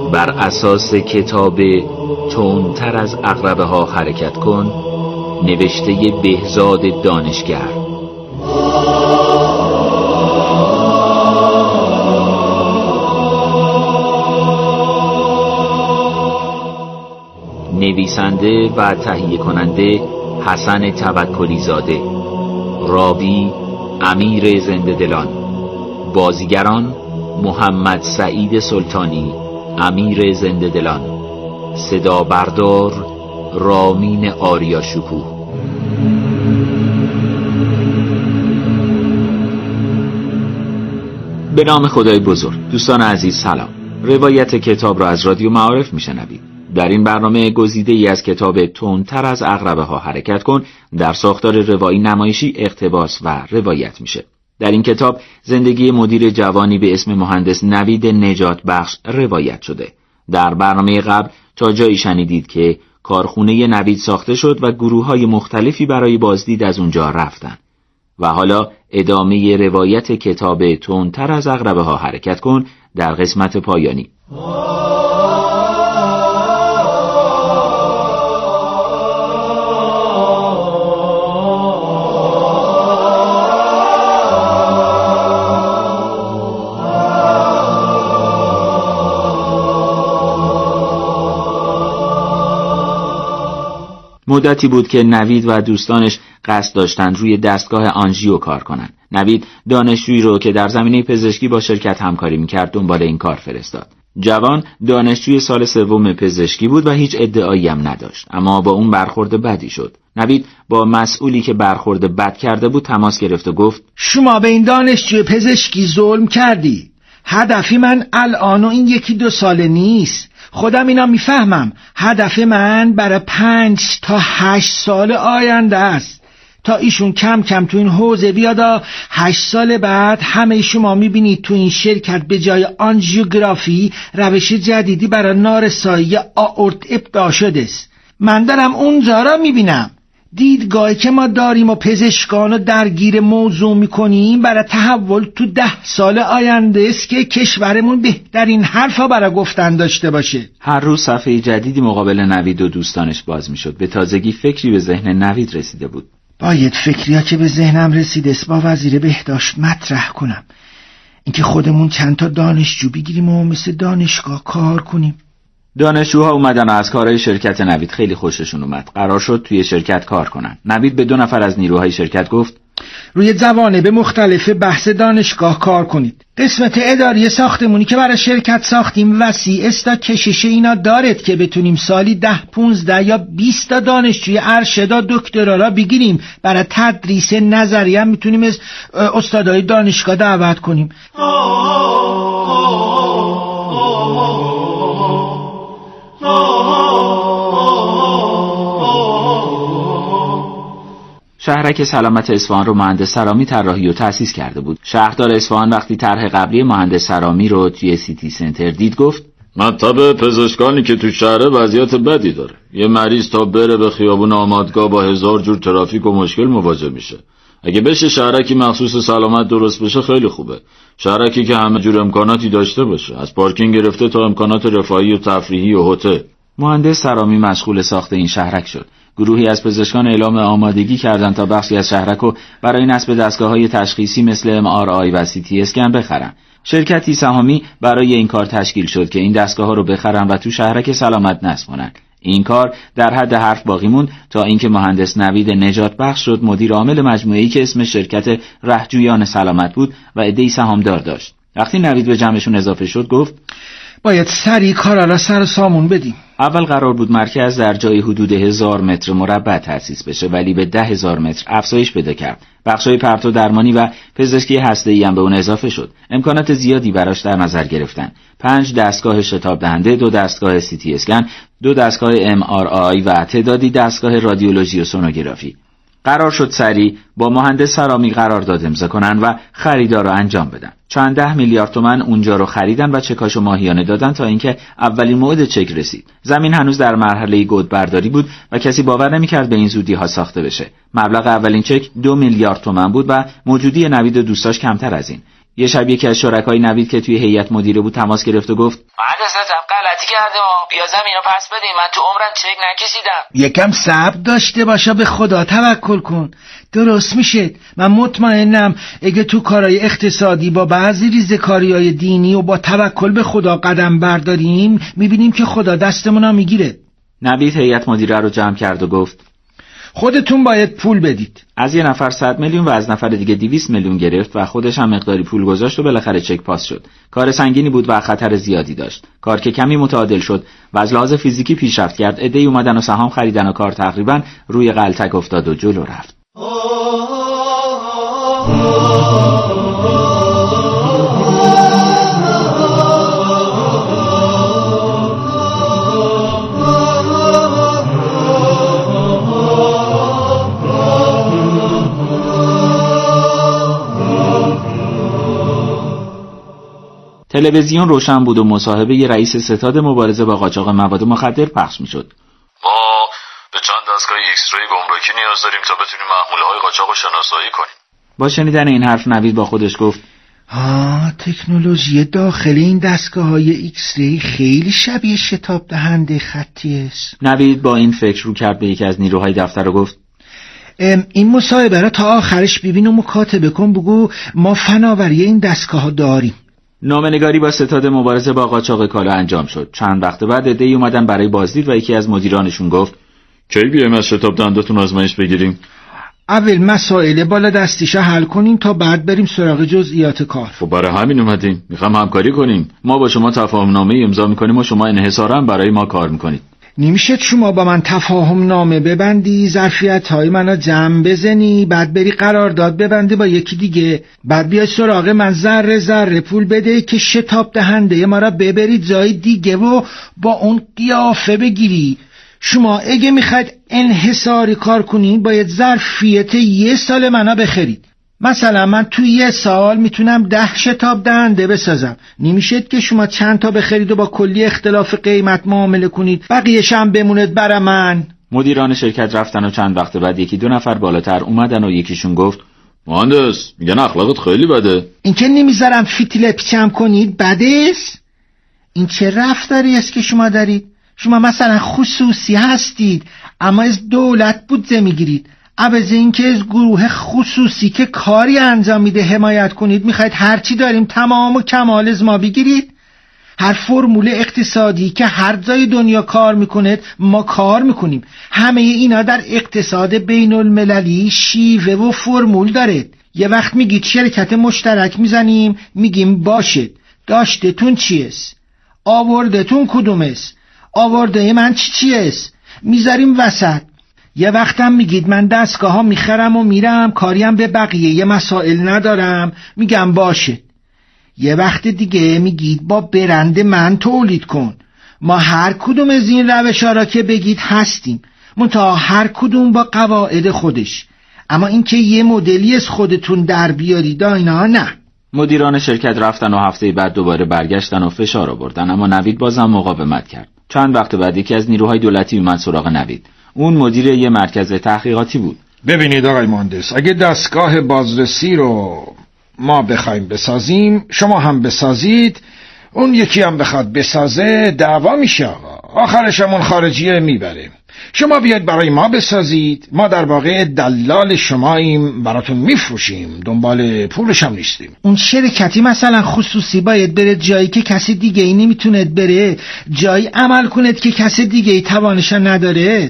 بر اساس کتاب تندتر از عقربه ها حرکت کن، نوشته بهزاد دانشگر. نویسنده و تهیه کننده حسن توکلی زاده. راوی امیر زنده دلان. بازیگران محمد سعید سلطانی، امیر زنده دلان. صدا بردار رامین آریا شکوه. به نام خدای بزرگ. دوستان عزیز سلام. روایت کتاب را از رادیو معارف میشنوید. در این برنامه گزیده‌ای از کتاب تندتر از عقربه ها حرکت کن در ساختار روایی نمایشی اقتباس و روایت میشه. در این کتاب زندگی مدیر جوانی به اسم مهندس نوید نجات بخش روایت شده. در برنامه قبل تا جایی شنیدید که کارخونه نوید ساخته شد و گروه‌های مختلفی برای بازدید از اونجا رفتن. و حالا ادامه روایت کتاب تندتر از عقربه ها حرکت کن در قسمت پایانی. مدتی بود که نوید و دوستانش قصد داشتند روی دستگاه آنژیو کار کنند. نوید دانشجویی رو که در زمینه پزشکی با شرکت همکاری می‌کرد دنبال این کار فرستاد. جوان دانشجوی سال سوم پزشکی بود و هیچ ادعایی هم نداشت، اما با اون برخورد بدی شد. نوید با مسئولی که برخورد بد کرده بود تماس گرفت و گفت: شما به این دانشجوی پزشکی ظلم کردی. هدفی من الان و این 1-2 ساله نیست. خودم اینا میفهمم. هدف من برای 5 تا 8 سال آینده است. تا ایشون کم کم تو این حوزه بیاد، 8 سال بعد همه شما میبینید تو این شرکت به جای آنژیوگرافی روش جدیدی برای نارسایی آئورت ابداع شده است. من دارم اونجا را میبینم. دیدگاهی که ما داریم و پزشکان رو درگیر موضوع میکنیم برای تحول تو 10 سال آینده است که کشورمون بهترین حرفا برای گفتن داشته باشه. هر روز صفحه جدیدی مقابل نوید و دوستانش باز میشد. به تازگی فکری به ذهن نوید رسیده بود. باید فکریا که به ذهنم رسیده است با وزیر بهداشت مطرح کنم. اینکه خودمون چند تا دانشجو بگیریم و مثل دانشگاه کار کنیم. دانشجوها اومدن و از کارهای شرکت نوید خیلی خوششون اومد. قرار شد توی شرکت کار کنن. نوید به 2 نفر از نیروهای شرکت گفت: روی جوانب مختلف بحث دانشگاه کار کنید. قسمت اداری ساختمونی که برای شرکت ساختیم وسیع است تا کشش اینا دارد که بتونیم سالی 10 15 یا 20 تا دانشجوی ارشد و دکترا را بگیریم. برای تدریس نظری هم میتونیم از استادای دانشگاه دعوت کنیم. شهرک سلامت اصفهان رو مهندس سرامی طراحی و تأسیس کرده بود. شهردار اصفهان وقتی طرح قبلی مهندس سرامی رو توی سیتی سنتر دید گفت: مطب پزشکانی که تو شهر وضعیت بدی داره. یه مریض تا بره به خیابون آمادگاه با 1000 جور ترافیک و مشکل مواجه میشه. اگه بشه شهرکی مخصوص سلامت درست بشه خیلی خوبه. شهرکی که همه جور امکاناتی داشته باشه، از پارکینگ گرفته تا امکانات رفاهی و تفریحی و هتل. مهندس سرامی مشغول ساخت این شهرک شد. گروهی از پزشکان اعلام آمادگی کردند تا بخشی از شهرک رو برای نصب دستگاه‌های تشخیصی مثل MRI و CT اسکن بخرن. شرکتی سهامی برای این کار تشکیل شد که این دستگاه‌ها رو بخرن و تو شهرک سلامت نصب کنن. این کار در حد حرف باقی موند تا اینکه مهندس نوید نجات بخش شد مدیر عامل مجموعه‌ای که اسم شرکت رهجویان سلامت بود و عده‌ای سهامدار داشت. وقتی نوید به جمعشون اضافه شد گفت: باید سریع کارا را سر سامون بدیم. اول قرار بود مرکز در جای حدود 1000 متر مربع تأسیس بشه، ولی به 10,000 متر افزایش پیدا کرد. بخشای پرتو درمانی و پزشکی هسته‌ای هم به اون اضافه شد. امکانات زیادی براش در نظر گرفتن. 5 دستگاه شتاب دهنده، 2 دستگاه CT اسکن، 2 دستگاه MRI و تعدادی دستگاه رادیولوژی و سونوگرافی. قرار شد سریع با مهندس سرامی قرارداد امضا کنن و خریدار رو انجام بدن. چند 10 میلیارد تومان اونجا رو خریدن و چکاشو ماهیانه دادن تا اینکه اولین موعد چک رسید. زمین هنوز در مرحله گودبرداری بود و کسی باور نمی‌کرد به این زودی ها ساخته بشه. مبلغ اولین چک 2 میلیارد تومان بود و موجودی نوید و دوستاش کمتر از این. یه شب یکی از شرکای نوید که توی هیئت مدیره بود تماس گرفت و گفت مهندسم غلطی کردم، بیا زمینو پس بدیم، من تو عمرم چک نکشیدم. یکم صبر داشته باشا، به خدا توکل کن، درست میشه. من مطمئنم اگه تو کارهای اقتصادی با بعضی ریزکاریای دینی و با توکل به خدا قدم برداریم میبینیم که خدا دستمونو میگیره. نوید هیئت مدیره رو جمع کرد و گفت خودتون باید پول بدید. از یه نفر 100 میلیون و از نفر دیگه 200 میلیون گرفت و خودش هم مقداری پول گذاشت و بالاخره چک پاس شد. کار سنگینی بود و خطر زیادی داشت. کار که کمی متعادل شد و از لحاظ فیزیکی پیشرفت کرد. عده‌ای اومدن و سهام خریدن و کار تقریبا روی غلطک افتاد و جلو رفت. تلویزیون روشن بود و مصاحبه ی رئیس ستاد مبارزه با قاچاق مواد مخدر پخش میشد. ما به چند دستگاه ایکس ری گمرکی نیاز داریم تا بتونیم محموله‌های قاچاق رو شناسایی کنیم. با شنیدن این حرف نوید با خودش گفت تکنولوژی داخل این دستگاه‌های ایکس ری خیلی شبیه شتاب دهنده خطی است. نوید با این فکر رو کرد به یکی از نیروهای دفتر و گفت این مصاحبه را تا آخرش ببین و مکاتبه کن، بگو ما فناوری این دستگاه داریم. نامه‌نگاری با ستاد مبارزه با قاچاق کالا انجام شد. چند وقت بعد عده‌ای اومدن برای بازدید و یکی از مدیرانشون گفت کی بیایم از شتاب دندتون آزمایش بگیریم؟ اول مسائل بالا دستیشو حل کنیم تا بعد بریم سراغ جزئیات کار. خب برای همین اومدیم، میخوام همکاری کنیم. ما با شما تفاهم نامه امضا میکنیم و شما انحصاراً برای ما کار میکنید. نمیشه شما با من تفاهم نامه ببندی، ظرفیت‌های منو جمع بزنی، بعد بری قرارداد ببندی با یکی دیگه، بعد بیای سراغ من ذره ذره پول بده که شتاب دهنده ما را ببرید جای دیگه و با اون قیافه بگیری. شما اگه میخواید انحصاری کار کنین باید ظرفیت 1 سال منو بخرید. مثلا من تو 1 سال میتونم 10 شتاب دهنده بسازم. نمیشه که شما چند تا بخرید و با کلی اختلاف قیمت معامله کنید بقیه‌ش هم بموند برای من. مدیران شرکت رفتن و چند وقت بعد یکی دو نفر بالاتر اومدن و یکیشون گفت مهندس میگن اخلاقت خیلی بده. این که نمیذارم فیتیل پیچم کنید بده است. این چه رفتاری است که شما دارید؟ شما مثلا خصوصی هستید اما از دولت بودجه میگیرید. عوض این که از گروه خصوصی که کاری انجام میده حمایت کنید میخواید هرچی داریم تمام و کمال از ما بگیرید. هر فرمول اقتصادی که هر جای دنیا کار میکنه ما کار میکنیم. همه اینا در اقتصاد بین المللی شیوه و فرمول داره. یه وقت میگید شرکت مشترک میزنیم، میگیم باشه. داشتتون چیه؟ آوردتون کدومه؟ آورده من چیه؟ میذاریم وسط. یه وقتم میگید من دستگاه ها میخرم و میرم، کاریم به بقیه یه مسائل ندارم، میگم باشه. یه وقت دیگه میگید با برند من تولید کن. ما هر کدوم از این روش‌ها را که بگید هستیم، منتها هر کدوم با قواعد خودش. اما اینکه یه مدلی از خودتون در بیارید اینا نه. مدیران شرکت رفتن و هفته بعد دوباره برگشتن و فشار آوردن، اما نوید بازم مقاومت کرد. چند وقت بعد یکی از نیروهای دولتی اومد سراغ نوید. اون مدیر یه مرکز تحقیقاتی بود. ببینید آقای مهندس، اگه دستگاه بازرسی رو ما بخوایم بسازیم، شما هم بسازید، اون یکی هم بخواد بسازه، دعوا میشه آقا. آخرش همون خارجیه میبره. شما بیاید برای ما بسازید، ما در واقع دلال شماییم، براتون میفروشیم، دنبال پولش هم نیستیم. اون شرکتی مثلا خصوصی باید بره جایی که کسی دیگه ای نمیتونه بره، جایی عمل کند که کسی دیگه ای توانش نداره.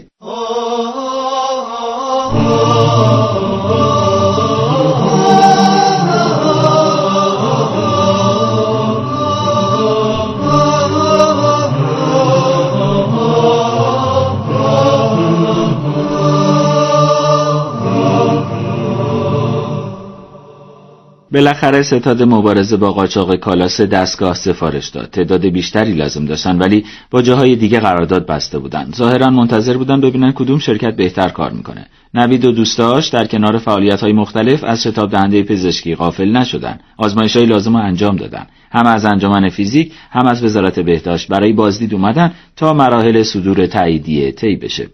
بالاخره ستاد مبارزه با قاچاق کالا 3 دستگاه سفارش داد. تعداد بیشتری لازم داشتن ولی با جاهای دیگه قرارداد بسته بودن. ظاهرا منتظر بودن ببینن کدوم شرکت بهتر کار میکنه. نوید و دوستاش در کنار فعالیت‌های مختلف از شتاب دهنده پزشکی غافل نشدن. آزمایش‌های لازم رو انجام دادن. هم از انجمن فیزیک هم از وزارت بهداشت برای بازدید اومدن تا مراحل صدور تاییدیه طی بشه.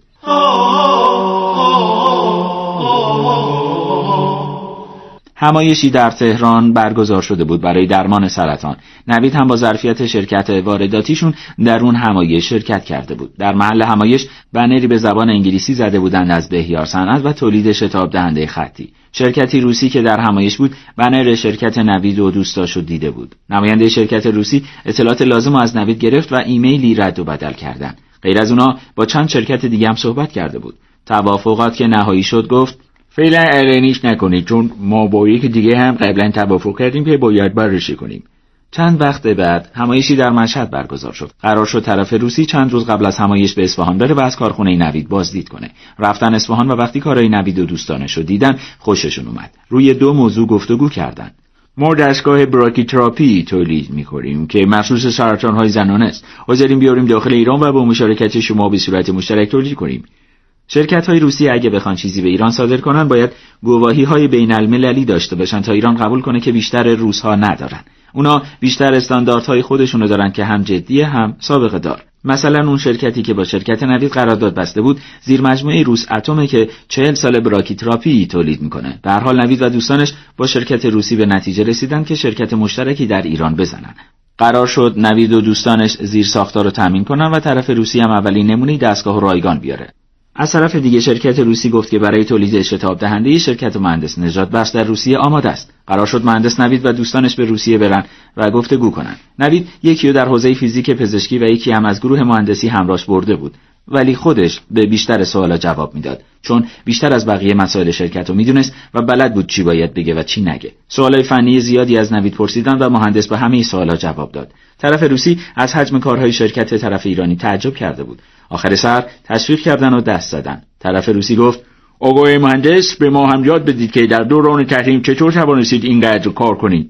همایشی در تهران برگزار شده بود برای درمان سرطان. نوید هم با ظرفیت شرکت وارداتیشون در اون همایش شرکت کرده بود. در محل همایش بنری به زبان انگلیسی زده بودند از بهیار صنعت و تولید شتاب دهنده خطی. شرکتی روسی که در همایش بود بنر شرکت نوید و دوستاشو دیده بود. نماینده شرکت روسی اطلاعات لازم از نوید گرفت و ایمیلی رد و بدل کردند. غیر از اونا با چند شرکت دیگه هم صحبت کرده بود. توافقات که نهایی شد گفت فعلا اعلانش نکنید چون ما با یک دیگه هم قبلا توافق کردیم که باید بررسی کنیم. چند وقت بعد همایشی در مشهد برگزار شد. قرار شد طرف روسی چند روز قبل از همایش به اصفهان بره و از کارخونه نوید بازدید کنه. رفتن اصفهان و وقتی کارهای نوید و دوستانش رو دیدن خوششون اومد. روی دو موضوع گفتگو کردن. ما دستگاه براکیتراپی تولید می‌کنیم که مخصوص سرطان‌های زنانه است. حاضریم بیاریم داخل ایران و با مشارکت شما به صورت مشترک تولید کنیم. شرکت‌های روسی اگه بخوان چیزی به ایران صادر کنن باید گواهی‌های بین‌المللی داشته باشن تا ایران قبول کنه که بیشتر روس‌ها ندارن. اونا بیشتر استانداردهای خودشونو دارن که هم جدیه هم سابقه دار. مثلا اون شرکتی که با شرکت نوید قرارداد بسته بود زیر مجموعه روس اتمه که 40 سال براکیتراپی تولید میکنه. به هر حال نوید و دوستانش با شرکت روسی به نتیجه رسیدن که شرکت مشترکی در ایران بزنن. قرار شد نوید و دوستانش زیر ساختار رو تامین کنن و طرف روسی هم اولین نمونه دستگاه رایگان بیاره. از طرف دیگه شرکت روسی گفت که برای تولید شتاب دهنده شرکت مهندس نجات بخش در روسیه آماده است. قرار شد مهندس نوید و دوستانش به روسیه برن و گفتگو کنن. نوید یکی رو در حوزه فیزیک پزشکی و یکی هم از گروه مهندسی همراهش برده بود، ولی خودش به بیشتر سوالا جواب میداد چون بیشتر از بقیه مسائل شرکت رو میدونست و بلد بود چی باید بگه و چی نگه. سوالای فنی زیادی از نوید پرسیدن و مهندس به همه سوالا جواب داد. طرف روسی از حجم کارهای شرکت طرف ایرانی تعجب کرده بود. آخر سر تشویق کردن و دست زدن. طرف روسی گفت آقای مهندس به ما هم یاد بدید که در دوران تحریم چطور توانستید اینقدر کار کنید.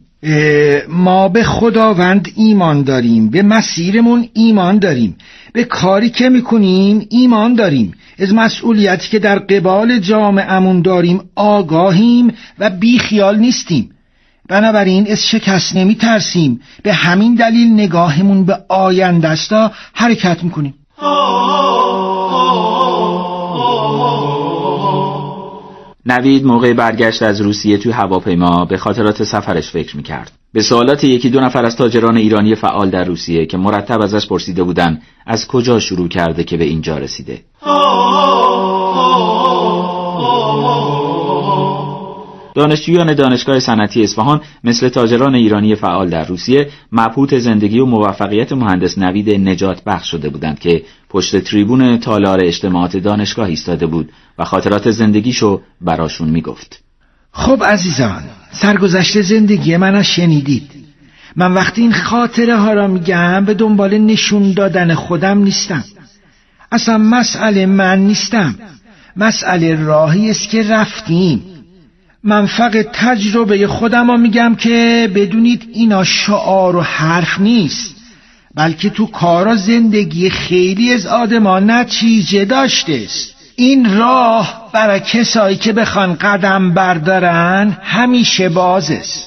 ما به خداوند ایمان داریم، به مسیرمون ایمان داریم، به کاری که میکنیم ایمان داریم، از مسئولیتی که در قبال جامعه‌مون داریم آگاهیم و بیخیال نیستیم. بنابراین از شکست نمی ترسیم، به همین دلیل نگاهمون به آینده است و حرکت میکنیم. نوید موقع برگشت از روسیه توی هواپیما به خاطرات سفرش فکر میکرد. به سوالات یکی دو نفر از تاجران ایرانی فعال در روسیه که مرتب ازش پرسیده بودن از کجا شروع کرده که به اینجا رسیده. دانشجویان دانشگاه صنعتی اصفهان مثل تاجران ایرانی فعال در روسیه مبهوت زندگی و موفقیت مهندس نوید نجات بخش شده بودند که پشت تریبون تالار اجتماعات دانشگاه ایستاده بود و خاطرات زندگیشو براشون میگفت. خب عزیزان، سرگذشت زندگی منو شنیدید. من وقتی این خاطره ها را میگم به دنبال نشون دادن خودم نیستم. اصلا مسئله من نیستم. مسئله راهی است که رفتیم. من فقط تجربه خودم رو میگم که بدونید اینا شعار و حرف نیست، بلکه تو کار و زندگی خیلی از آدمان نتیجه داشته است. این راه برای کسایی که بخوان قدم بردارن همیشه باز است.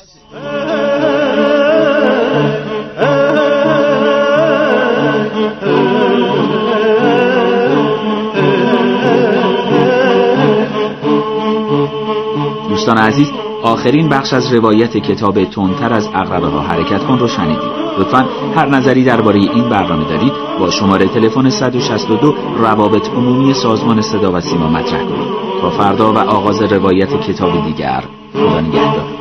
دوستان عزیز، آخرین بخش از روایت کتاب تندتر از عقربه ها حرکت کن رو شنیدید. لطفاً هر نظری درباره این برنامه دارید با شماره تلفن 162 روابط عمومی سازمان صدا و سیما مطرح کنید. تا فردا و آغاز روایت کتاب دیگر، خدا نگهدار.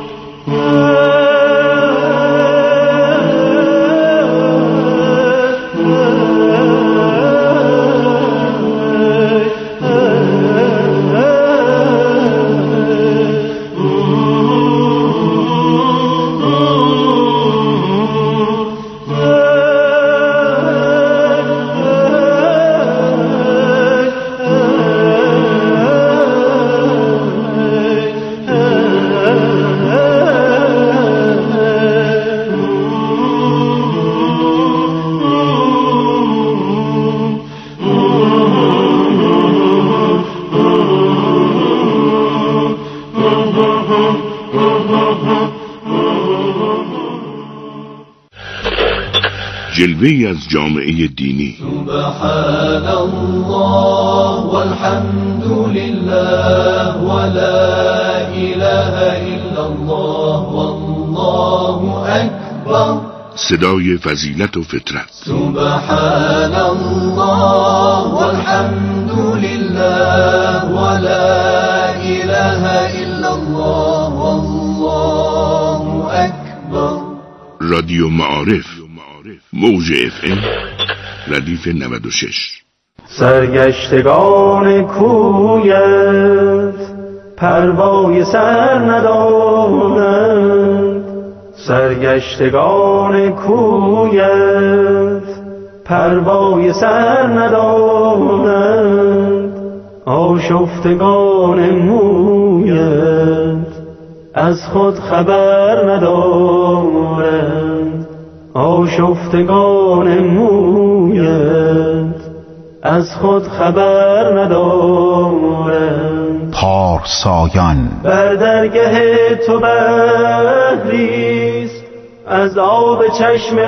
جلوه‌ای از جامعه دینی. سبحان الله والحمد لله ولا اله الا الله والله اکبر. صدای فضیلت و فطرت. سبحان الله والحمد لله ولا اله الا الله والله اکبر. رادیو معارف، موج FM ردیف 96. سرگشتگان کویت پروای سر ندارند، سرگشتگان کویت پروای سر ندارند، آشفتگان مویت از خود خبر ندارند، آشفتگان مویت از خود خبر ندارند. پارسایان بر درگه تو بحریست از آب چشم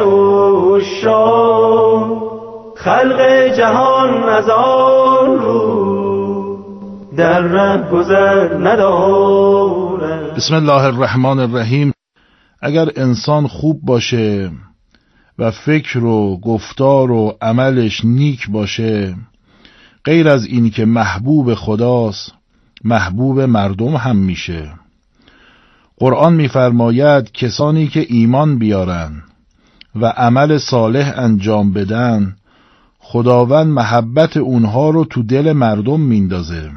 عشاق، خلق جهان از آن رو در ره گذر ندارند. بسم الله الرحمن الرحیم. اگر انسان خوب باشه و فکر و گفتار و عملش نیک باشه، غیر از این که محبوب خداست، محبوب مردم هم میشه. قرآن میفرماید کسانی که ایمان بیارن و عمل صالح انجام بدن، خداوند محبت اونها رو تو دل مردم میندازه.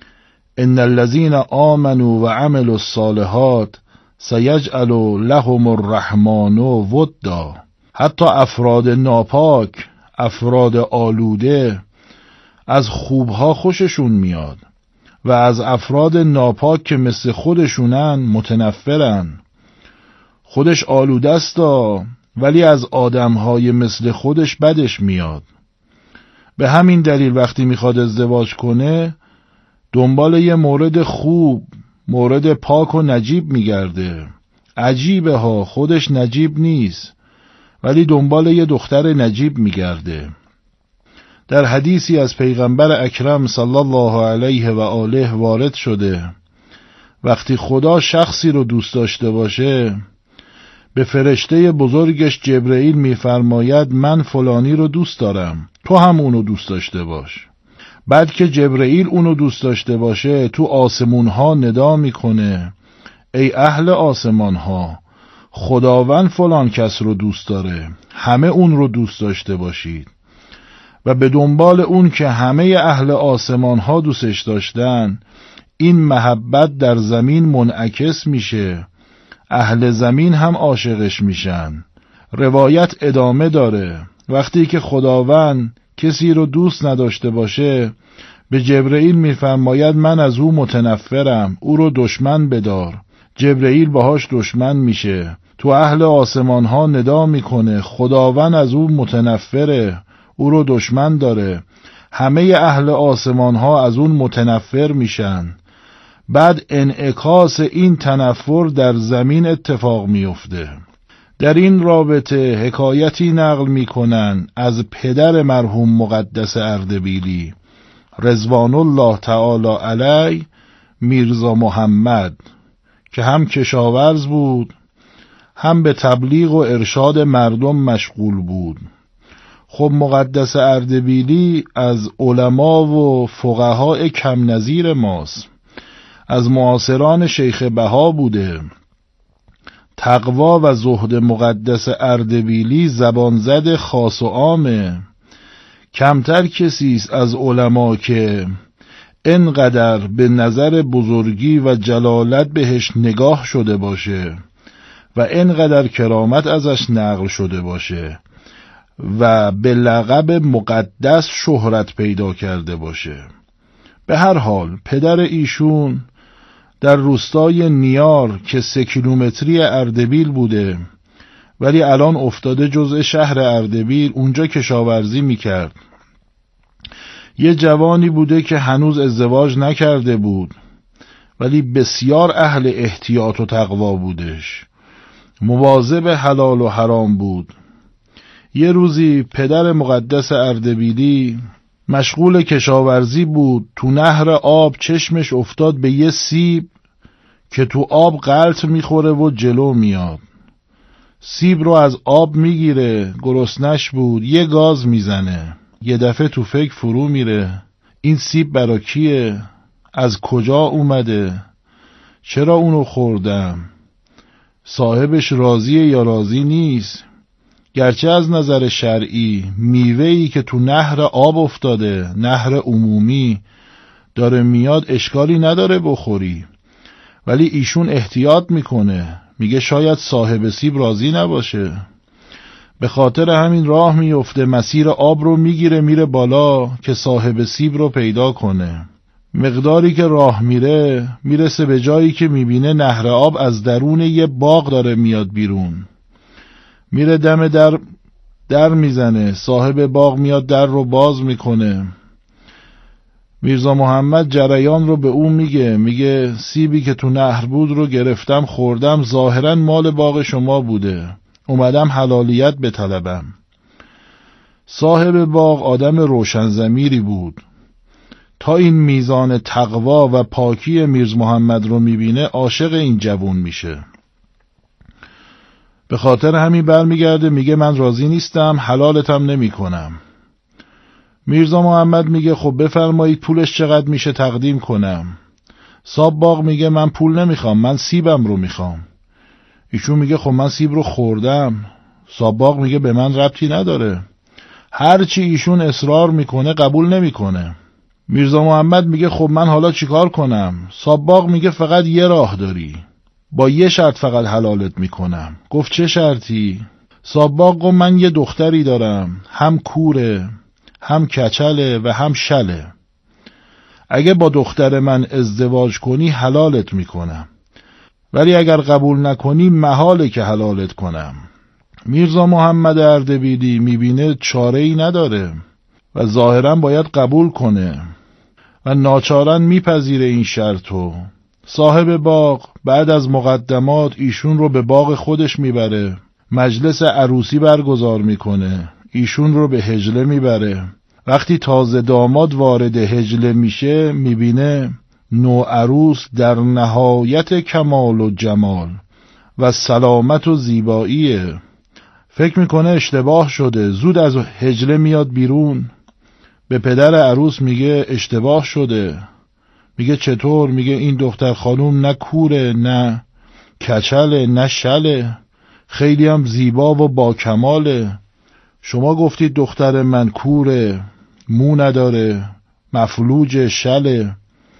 ان الذين آمنوا وعملوا الصالحات سیجعل لهم الرحمن ودا. حتی افراد ناپاک، افراد آلوده از خوبها خوششون میاد و از افراد ناپاک که مثل خودشونن متنفرن. خودش آلوده است ولی از آدمهای مثل خودش بدش میاد. به همین دلیل وقتی میخواد ازدواج کنه دنبال یه مورد خوب، مورد پاک و نجیب میگرده. عجیبه ها، خودش نجیب نیست ولی دنبال یه دختر نجیب میگرده. در حدیثی از پیغمبر اکرم صلی الله علیه و آله وارد شده وقتی خدا شخصی رو دوست داشته باشه به فرشته بزرگش جبرئیل میفرماید من فلانی رو دوست دارم، تو هم اونو دوست داشته باش. بعد که جبرئیل اونو دوست داشته باشه تو آسمون ها ندا میکنه ای اهل آسمان ها، خداوند فلان کس رو دوست داره، همه اون رو دوست داشته باشید. و به دنبال اون که همه اهل آسمان ها دوستش داشتن، این محبت در زمین منعکس میشه، اهل زمین هم عاشقش میشن. روایت ادامه داره وقتی که خداوند کسی رو دوست نداشته باشه به جبرئیل میفرماید من از او متنفرم، او رو دشمن بدار. جبرئیل باهاش دشمن میشه، تو اهل آسمان ها ندا میکنه خداوند از او متنفره، او رو دشمن داره. همه اهل آسمان ها از اون متنفر میشن. بعد انعکاس این تنفر در زمین اتفاق میفته. در این رابطه حکایتی نقل میکنن از پدر مرحوم مقدس اردبیلی رضوان الله تعالی علیه، میرزا محمد، که هم کشاورز بود هم به تبلیغ و ارشاد مردم مشغول بود. خب مقدس اردبیلی از علما و فقها کم نظیر ماست، از معاصران شیخ بها بوده. تقوا و زهد مقدس اردبیلی زبان زد خاص و عامه. کمتر کسیست از علما که انقدر به نظر بزرگی و جلالت بهش نگاه شده باشه و انقدر کرامت ازش نقل شده باشه و به لقب مقدس شهرت پیدا کرده باشه. به هر حال پدر ایشون در روستای نیار که 3 کیلومتری اردبیل بوده ولی الان افتاده جزء شهر اردبیل، اونجا کشاورزی میکرد. یه جوانی بوده که هنوز ازدواج نکرده بود ولی بسیار اهل احتیاط و تقوا بودش، مواظب حلال و حرام بود. یه روزی پدر مقدس اردبیلی مشغول کشاورزی بود. تو نهر آب چشمش افتاد به یه سیب که تو آب غلط میخوره و جلو میاد. سیب رو از آب میگیره، گرسنش بود، یه گاز میزنه. یه دفعه تو فکر فرو میره، این سیب برا کیه؟ از کجا اومده؟ چرا اونو خوردم؟ صاحبش راضیه یا راضی نیست؟ گرچه از نظر شرعی میوه‌ای که تو نهر آب افتاده، نهر عمومی داره میاد، اشکالی نداره بخوری، ولی ایشون احتیاط میکنه، میگه شاید صاحب سیب راضی نباشه. به خاطر همین راه میفته، مسیر آب رو میگیره، میره بالا که صاحب سیب رو پیدا کنه. مقداری که راه میرسه به جایی که میبینه نهر آب از درون یه باغ داره میاد بیرون. میره دم در میزنه، صاحب باغ میاد در رو باز میکنه. میرزا محمد جریان رو به اون میگه سیبی که تو نهر بود رو گرفتم خوردم، ظاهرا مال باغ شما بوده، اومدم حلالیت بطلبم. صاحب باغ آدم روشن ضمیری بود، تا این میزان تقوا و پاکی میرزا محمد رو میبینه عاشق این جوون میشه. به خاطر همین برمیگرده میگه من راضی نیستم، حلالتم نمی کنم. میرزا محمد میگه خب بفرمایید پولش چقدر میشه تقدیم کنم. صاحب باغ میگه من پول نمیخوام، من سیبم رو میخوام. ایشون میگه خب من سیب رو خوردم. صاحب باغ میگه به من ربطی نداره. هرچی ایشون اصرار میکنه قبول نمیکنه. میرزا محمد میگه خب من حالا چیکار کنم؟ صاحب باغ میگه فقط یه راه داری، با یه شرط فقط حلالت میکنم. گفت چه شرطی؟ صاحب باغ گفت من یه دختری دارم، هم کوره، هم کچله و هم شله. اگه با دختر من ازدواج کنی حلالت میکنم، ولی اگر قبول نکنی محاله که حلالت کنم. میرزا محمد اردبیلی میبینه چاره‌ای نداره و ظاهرا باید قبول کنه و ناچارن میپذیره این شرطو. صاحب باغ بعد از مقدمات ایشون رو به باغ خودش میبره، مجلس عروسی برگزار میکنه، ایشون رو به حجله میبره. وقتی تازه داماد وارد حجله میشه میبینه نوعروس در نهایت کمال و جمال و سلامت و زیباییه. فکر میکنه اشتباه شده، زود از حجله میاد بیرون. به پدر عروس میگه اشتباه شده. میگه چطور؟ میگه این دختر خانوم نه کوره، نه کچله، نه شله، خیلی هم زیبا و با کماله. شما گفتید دختر من کوره، مو نداره، مفلوج، شله.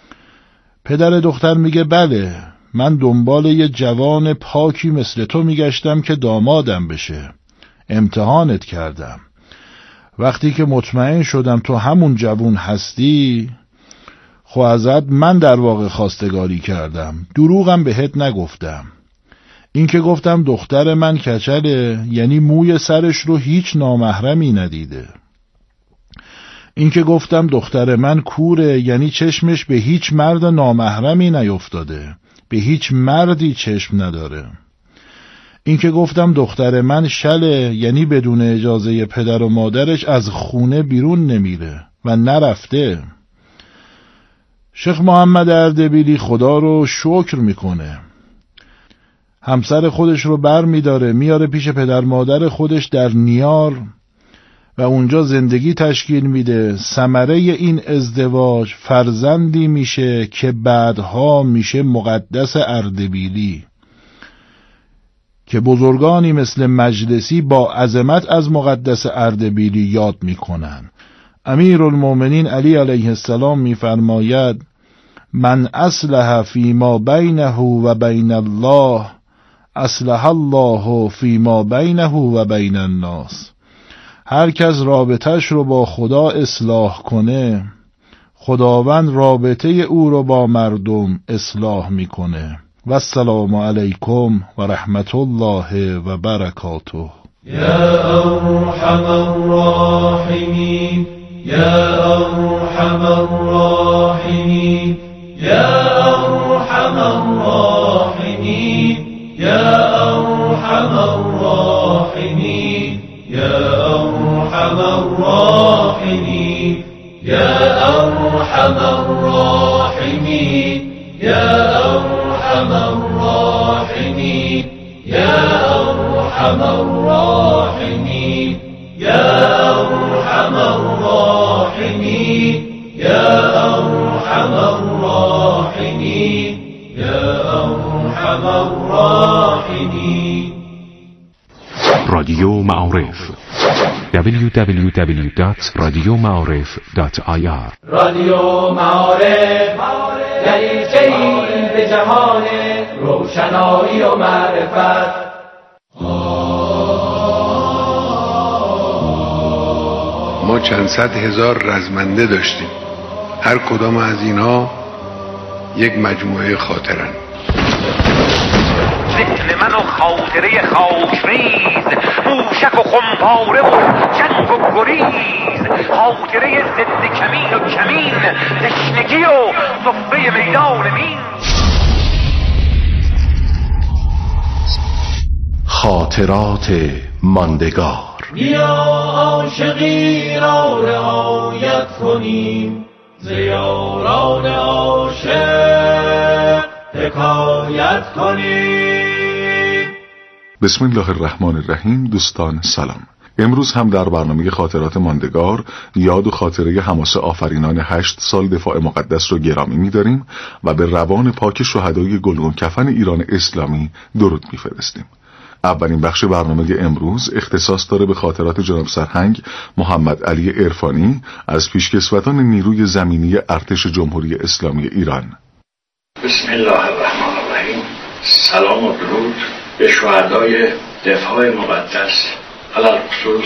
پدر دختر میگه بله، من دنبال یه جوان پاکی مثل تو میگشتم که دامادم بشه، امتحانت کردم. وقتی که مطمئن شدم تو همون جوان هستی، خب ازت من در واقع خواستگاری کردم، دروغم بهت نگفتم. این که گفتم دختر من کچله یعنی موی سرش رو هیچ نامحرمی ندیده. این که گفتم دختر من کوره یعنی چشمش به هیچ مرد نامحرمی نیفتاده، به هیچ مردی چشم نداره. این که گفتم دختر من شله یعنی بدون اجازه پدر و مادرش از خونه بیرون نمیره و نرفته. شیخ محمد اردبیلی خدا رو شکر میکنه. همسر خودش رو بر میداره، میاره پیش پدر مادر خودش در نیار و اونجا زندگی تشکیل میده. ثمره این ازدواج فرزندی میشه که بعدها میشه مقدس اردبیلی، که بزرگانی مثل مجلسی با عظمت از مقدس اردبیلی یاد میکنن. امیرالمومنین علی علیه السلام میفرماید من اصلح فیما بینه و بین الله اصلح الله فیما بینه و بین الناس. هر کس رابطش رو با خدا اصلاح کنه، خداوند رابطه او رو با مردم اصلاح میکنه. و السلام علیکم و رحمت الله و برکاته. یا ارحم الراحمین، یا ارحم الراحمین، یا ارحم الراحمین، یا ارحم الراحمین، یا الراحمين يا أرحم الراحمين يا أرحم الراحمين يا أرحم الراحمين يا أرحم الراحمين يا أرحم الراحمين يا أرحم الراحمين. رادیو معارف www.radiomaarif.ir رادیو معارف دریچه‌ای به جهان روشنایی و معرفت. ما چند صد هزار رزمنده داشتیم، هر کدام از اینها یک مجموعه خاطرن. ذهن من و خاطره خاکریز، موشک و خمپاره و جنگ و گریز، خاطره ضد کمین و کمین، تشنگی و صفه میدان مین. خاطرات ماندگار. بیا عاشقی را رعایت کنیم، ز یاران عاشق حکایت کنیم. بسم الله الرحمن الرحیم. دوستان سلام. امروز هم در برنامه خاطرات ماندگار یاد و خاطره حماسه آفرینان 8 سال دفاع مقدس رو گرامی می‌داریم و به روان پاک شهدای گلگون کفن ایران اسلامی درود می‌فرستیم. اولین بخش برنامه امروز اختصاص داره به خاطرات جناب سرهنگ محمد علی عرفانی از پیشکسوتان نیروی زمینی ارتش جمهوری اسلامی ایران. بسم الله الرحمن الرحیم. سلام و درود به شهدای دفاع مقدس، علل خصوص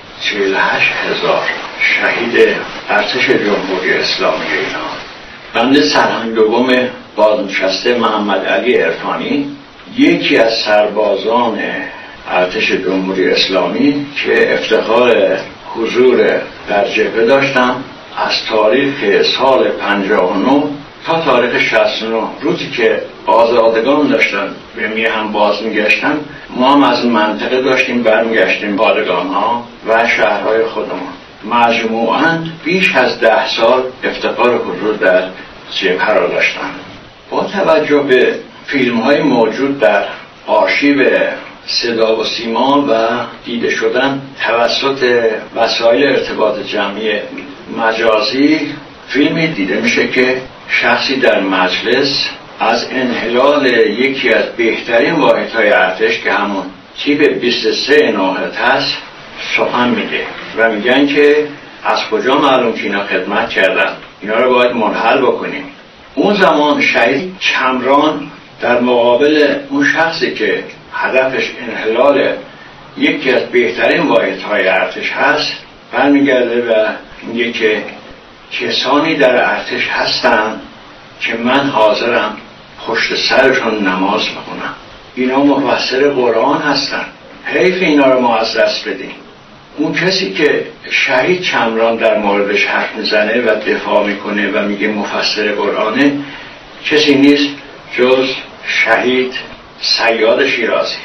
48,000 شهید ارتش جمهوری اسلامی ایران. بنده سرهنگ دوم بازنشسته محمد علی عرفانی، یکی از سربازان ارتش جمهوری اسلامی که افتخار حضور در جبهه داشتم، از تاریخ سال 59 تا تاریخ 69 روزی که آزادگان داشتن به میهن باز میگشتن، ما هم از این منطقه داشتیم برمیگشتیم پادگان ها و شهرهای خودمون. مجموعاً بیش از 10 سال افتخار حضور در جبهه را داشتن. با توجه به فیلم های موجود در آرشیو صدا و سیما و دیده شدن توسط وسایل ارتباط جمعی مجازی، فیلمی دیده میشه که شخصی در مجلس از انحلال یکی از بهترین واحدهای ارتش که همون تیپ 23 نوحت هست سخن میگه و میگن که از کجا معلوم که اینا خدمت کردن، اینا رو باید منحل بکنیم. اون زمان شهید کمران در مقابل اون شخصی که هدفش انحلال یکی از بهترین واحدهای ارتش هست برمیگرده و میگه که کسانی در ارتش هستن که من حاضرم پشت سرشون نماز بخونم. اینا مفسر قرآن هستن، حیف اینا رو ما از دست بدیم. اون کسی که شهید کمران در موردش حرف میزنه و دفاع میکنه و میگه مفسر قرآنه، کسی نیست جز شهید صیاد شیرازی.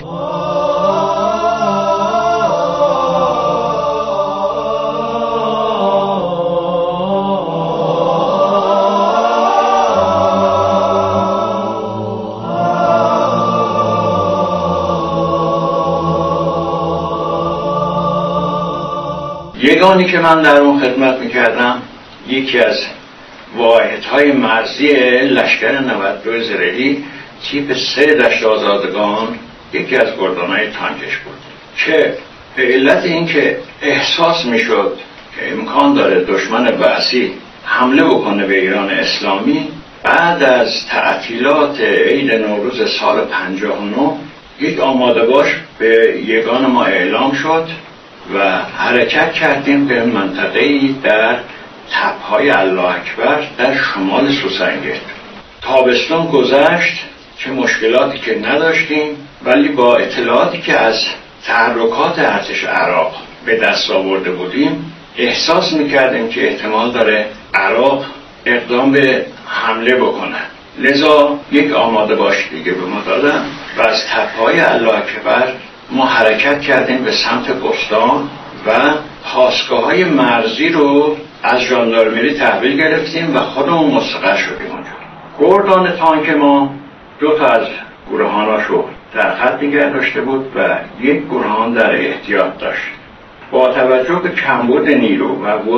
یگانی که من در اون خدمت میکردم یکی از واحدهای مرزی لشکر 92 زرهی تیپ 3 دشت آزادگان، یکی از گردانهای تانکش بود که به علت اینکه احساس میشد که امکان داره دشمن بعثی حمله بکنه به ایران اسلامی، بعد از تعطیلات عید نوروز سال 59 یک آماده باش به یگان ما اعلام شد و حرکت کردیم به منطقه‌ای در تپه‌های الله اکبر در شمال سوسنگرد. تابستان گذشت، چه مشکلاتی که نداشتیم، ولی با اطلاعاتی که از تحرکات ارتش عراق به دست آورده بودیم احساس میکردیم که احتمال داره عراق اقدام به حمله بکنه. لذا یک آماده باش دیگه به ما دادن و از تپه‌های الله اکبر ما حرکت کردیم به سمت بستان و پاسگاه‌های مرزی رو از ژاندارمری تحویل گرفتیم و خودمون مستقر شدیم اونجا. گردان تانک ما 2 تا از گروهاناشو در خط نگه داشته بود و 1 گروهان در احتیاط داشت. با توجه به کمبود نیرو و